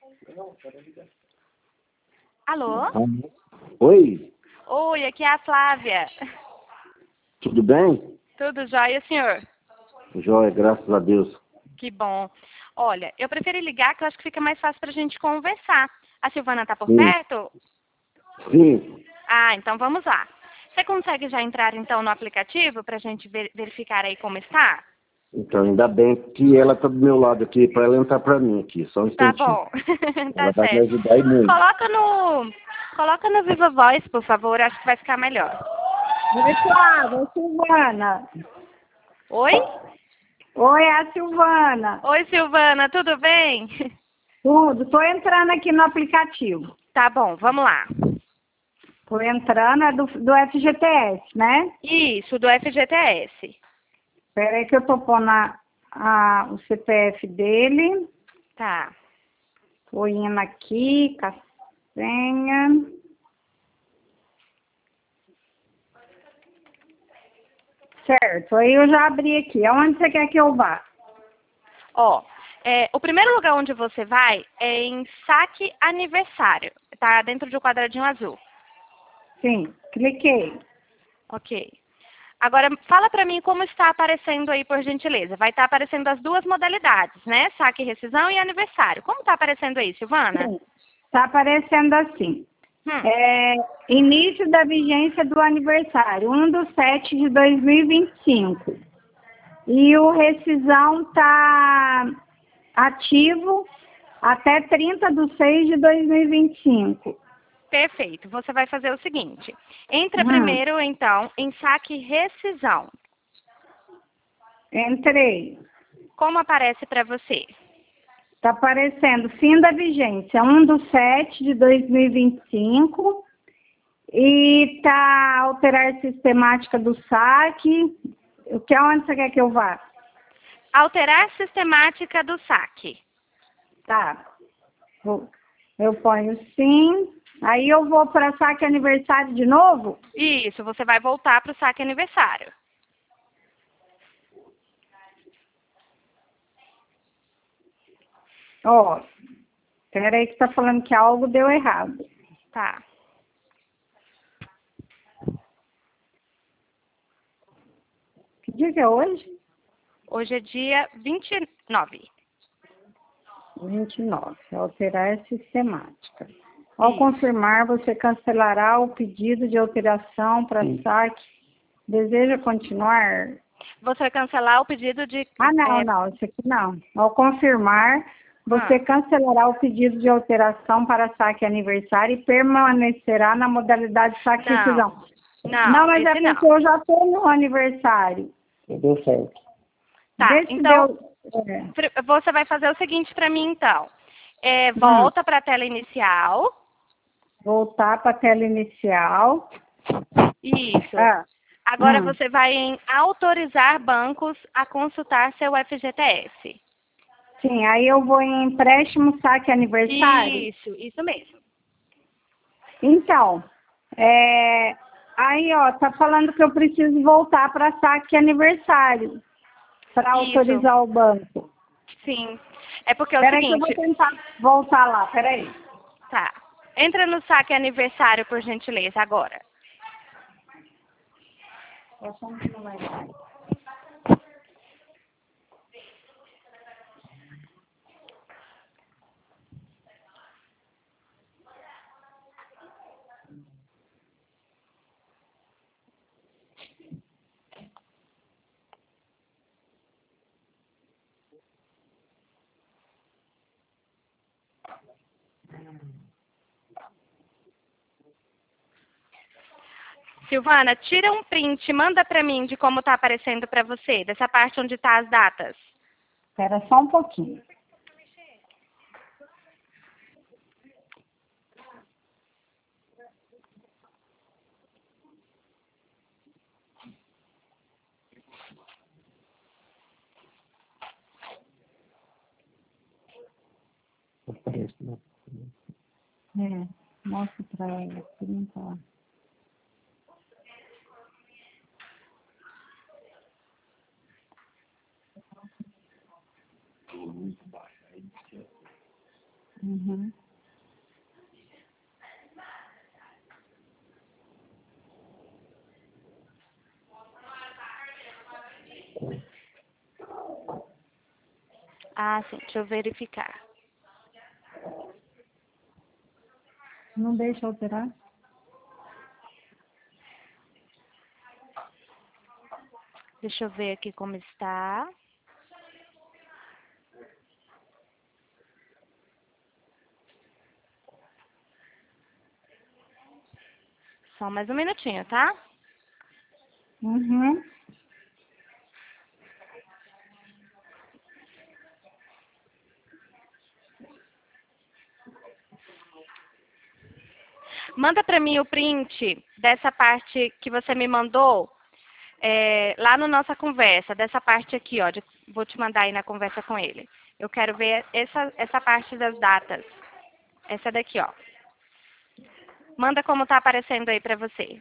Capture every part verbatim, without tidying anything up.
Alô? Oi, Oi, aqui é a Flávia. tudo bem? Tudo jóia, senhor? Jóia, graças a Deus. Que bom. Olha, eu preferi ligar que eu acho que fica mais fácil pra gente conversar. A Silvana tá por Sim. perto? Sim, Ah, então vamos lá. Você consegue já entrar então no aplicativo pra gente ver- verificar aí como está? então ainda bem que ela está do meu lado aqui, para ela entrar para mim aqui, só um Tá instantinho. bom. Tá Ela vai me certo. ajudar aí muito. Coloca no. Coloca no Viva Voz, por favor, acho que vai ficar melhor. Oi, Flávia, Silvana. Oi? Oi, é a Silvana. Oi, Silvana, tudo bem? Tudo. Tô entrando aqui no aplicativo. Tá bom, vamos lá. Tô entrando, é do, do F G T S, né? Isso, do F G T S. Espera aí que eu tô pondo a, a, o C P F dele. Tá. Tô indo aqui, com a senha. Certo, aí eu já abri aqui. Aonde você quer que eu vá? Ó, é, o primeiro lugar onde você vai é em saque aniversário. Tá dentro de um quadradinho azul. Sim, cliquei. Ok. Agora, fala pra mim como está aparecendo aí, por gentileza. Vai estar aparecendo as duas modalidades, né? Saque, rescisão e aniversário. Como está aparecendo aí, Silvana? Sim, tá aparecendo assim. Hum, É, início da vigência do aniversário, um do sete de dois mil e vinte e cinco. E o rescisão está ativo até trinta de seis de dois mil e vinte e cinco. perfeito. Você vai fazer o seguinte. Entra Hum, primeiro, então, em saque rescisão. entrei. Como aparece para você? Está aparecendo fim da vigência, um do sete de dois mil e vinte e cinco. E tá alterar sistemática do saque. O que aonde você quer que eu vá? Alterar sistemática do saque. Tá. Vou- Eu ponho sim. Aí eu vou para saque aniversário de novo? Isso, você vai voltar para o saque aniversário. Ó, peraí que tá falando que algo deu errado. Tá. Que dia que é hoje? Hoje é dia vinte e nove. vinte e nove. Alterar sistemática. Ao Isso. confirmar, você cancelará o pedido de alteração para saque. Deseja continuar? Você vai cancelar o pedido de... Ah, não, é, não, isso aqui não. Ao confirmar, você ah, cancelará o pedido de alteração para saque aniversário e permanecerá na modalidade saque não, rescisão. não, Não, mas é esse porque não. eu já estou no aniversário. Deu certo. Tá, Vê se então, deu. É. pr- você vai fazer o seguinte para mim, então. É, Hum, volta para a tela inicial. voltar para a tela inicial. Isso. Ah, Agora hum, você vai em autorizar bancos a consultar seu F G T S. sim, aí eu vou em empréstimo saque aniversário. Isso, isso mesmo. Então, é, aí ó, tá falando que eu preciso voltar para saque aniversário para Isso, autorizar o banco. sim. É porque é o Peraí que eu vou seguinte, tentar voltar lá, peraí. tá. Entra no saque aniversário, por gentileza, agora. Silvana, tira um print, manda pra mim de como tá aparecendo pra você, dessa parte onde tá as datas. Espera só um pouquinho. Aparece, né? É, mostra pra ela, que não tá. Uhum. Ah, sim, deixa eu verificar. Não deixa alterar? Deixa eu ver aqui como está. Só mais um minutinho, tá? Uhum. Manda para mim o print dessa parte que você me mandou é, lá na nossa conversa, dessa parte aqui, ó. De, vou te mandar aí na conversa com ele. Eu quero ver essa, essa parte das datas. Essa daqui, ó. Manda como tá aparecendo aí para você.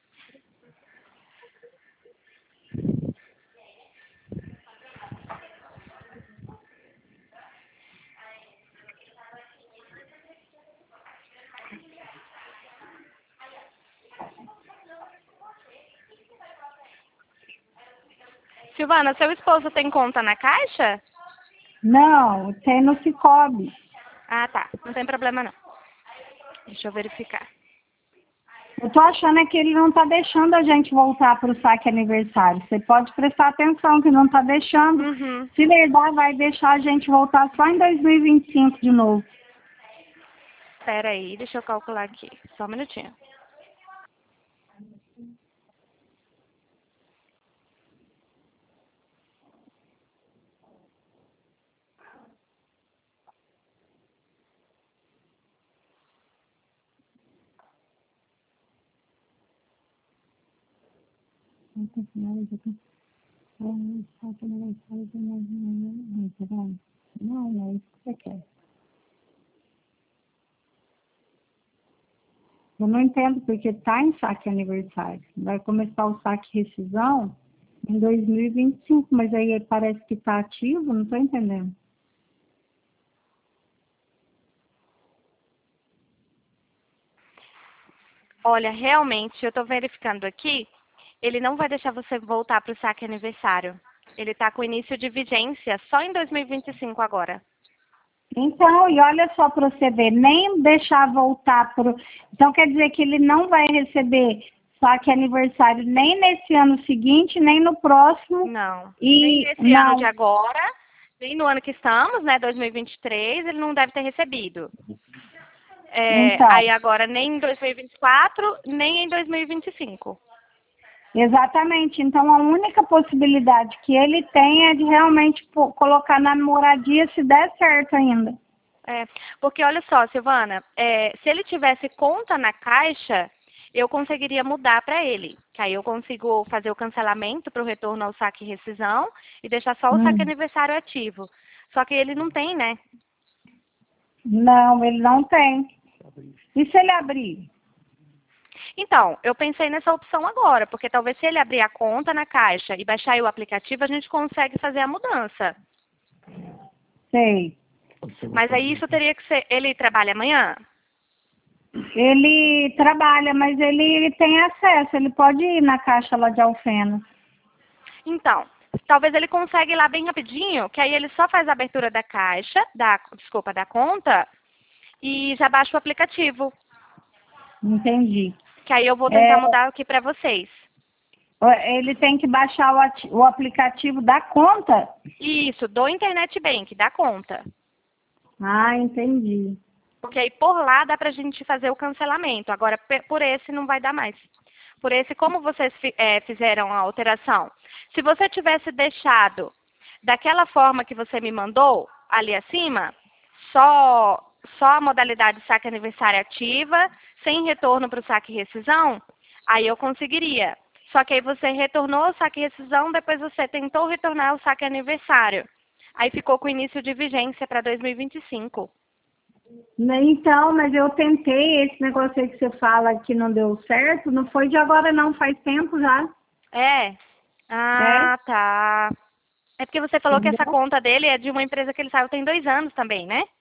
Silvana, seu esposo tem conta na Caixa? Não, tem no Cicobi. Ah, tá. Não tem problema, não. Deixa eu verificar. Eu tô achando é que ele não tá deixando a gente voltar pro saque aniversário. Você pode prestar atenção que não tá deixando. Uhum. Se verdade, vai deixar a gente voltar só em dois mil e vinte e cinco de novo. Espera aí, deixa eu calcular aqui. Só um minutinho. Não, não é isso que você quer. Eu não entendo porque tá em saque aniversário. Vai começar o saque rescisão em dois mil e vinte e cinco, mas aí parece que tá ativo, não tô entendendo. Olha, realmente, eu estou verificando aqui, ele não vai deixar você voltar para o saque aniversário. Ele está com início de vigência só em dois mil e vinte e cinco agora. Então, e olha só para você ver, nem deixar voltar pro. Então quer dizer que ele não vai receber saque aniversário nem nesse ano seguinte, nem no próximo. Não. E Nem nesse não. ano de agora, nem no ano que estamos, né, dois mil e vinte e três, ele não deve ter recebido. É, Então, aí agora nem em dois mil e vinte e quatro, nem em dois mil e vinte e cinco. exatamente. Então a única possibilidade que ele tem é de realmente pô, colocar na moradia se der certo ainda. É, porque olha só, Silvana, é, se ele tivesse conta na Caixa, eu conseguiria mudar para ele. Que aí eu consigo fazer o cancelamento para o retorno ao saque e rescisão e deixar só o Hum. saque aniversário ativo. Só que ele não tem, né? Não, ele não tem. E se ele abrir? Então, eu pensei nessa opção agora, porque talvez se ele abrir a conta na Caixa e baixar aí o aplicativo, a gente consegue fazer a mudança. Sei. Mas aí isso teria que ser... Ele trabalha amanhã? Ele trabalha, mas ele, ele tem acesso, ele pode ir na caixa lá de Alfenas. Então, talvez ele consiga ir lá bem rapidinho, que aí ele só faz a abertura da caixa, da, desculpa, da conta, e já baixa o aplicativo. Entendi. Que aí eu vou tentar É, mudar aqui para vocês. ele tem que baixar o, ati- o aplicativo da conta? Isso, do Internet Bank, da conta. Ah, entendi. Porque aí por lá dá pra gente fazer o cancelamento. Agora, pe- por esse não vai dar mais. Por esse, como vocês fi- eh, fizeram a alteração? Se você tivesse deixado daquela forma que você me mandou, ali acima, só, só a modalidade saque aniversário ativa, sem retorno para o saque e rescisão, aí eu conseguiria. Só que aí você retornou o saque e rescisão, depois você tentou retornar o saque aniversário. Aí ficou com início de vigência para dois mil e vinte e cinco. Então, mas eu tentei esse negócio aí que você fala que não deu certo, não foi de agora não, faz tempo já. É? Ah, tá. É porque você falou que essa Entendeu? conta dele é de uma empresa que ele saiu tem dois anos também, né?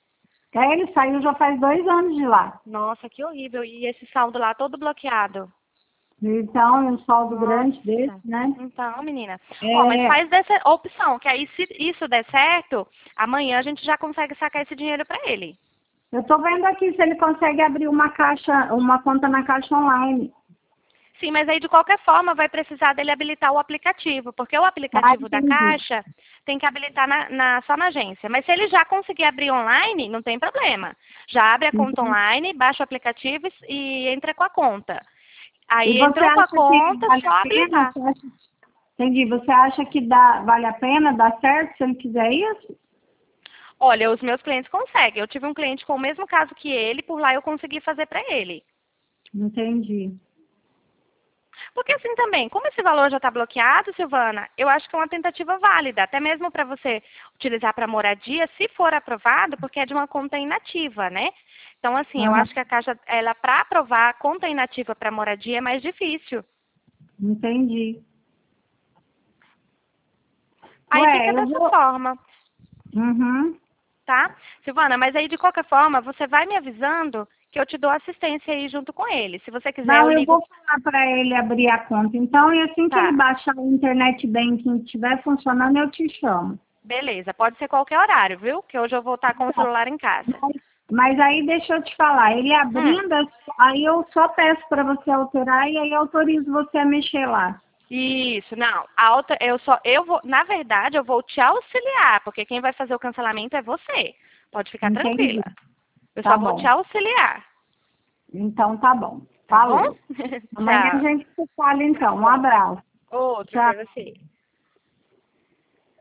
É, ele saiu já faz dois anos de lá. Nossa, que horrível. E esse saldo lá todo bloqueado. Então, é um saldo Nossa. grande desse, né? Então, menina. É. Ó, mas faz dessa opção, que aí se isso der certo, amanhã a gente já consegue sacar esse dinheiro para ele. Eu tô vendo aqui se ele consegue abrir uma caixa, uma conta na Caixa Online. Sim, mas aí de qualquer forma vai precisar dele habilitar o aplicativo, porque o aplicativo Ah, da entendi. Caixa tem que habilitar na, na- só na agência. Mas se ele já conseguir abrir online, não tem problema. Já abre a conta Uhum. online, baixa o aplicativo e e entra com a conta. Aí E você entrou com a acha que conta, vale só a pena? habilitar. Você acha... Entendi. Você acha que dá, vale a pena, dá certo se ele quiser isso? Olha, os meus clientes conseguem. Eu tive um cliente com o mesmo caso que ele, por lá eu consegui fazer para ele. Entendi. Porque assim também, como esse valor já está bloqueado, Silvana, eu acho que é uma tentativa válida, até mesmo para você utilizar para moradia, se for aprovado, porque é de uma conta inativa, né? Então, assim, eu Aham. acho que a Caixa, ela, para aprovar a conta inativa para moradia é mais difícil. Entendi. Aí Ué, fica eu dessa vou... forma, Uhum. tá? Silvana, mas aí de qualquer forma, você vai me avisando que eu te dou assistência aí junto com ele. Se você quiser, eu Não, eu ligo. vou falar para ele abrir a conta. Então, e assim que ele Tá. baixar o internet banking e estiver funcionando, eu te chamo. Beleza, pode ser qualquer horário, viu? Que hoje eu vou estar com o Tá. celular em casa. Mas, mas aí deixa eu te falar, ele Hum. abrindo, aí eu só peço para você alterar e aí autorizo você a mexer lá. Isso, não. A outra, eu só, eu vou, na verdade, eu vou te auxiliar, porque quem vai fazer o cancelamento é você. Pode ficar Entendi. tranquila. Eu Tá só vou bom. te auxiliar, Então tá bom. tá Falou. bom? Amanhã a Tchau. gente se fala então. Um abraço. Outro Tchau. pra você.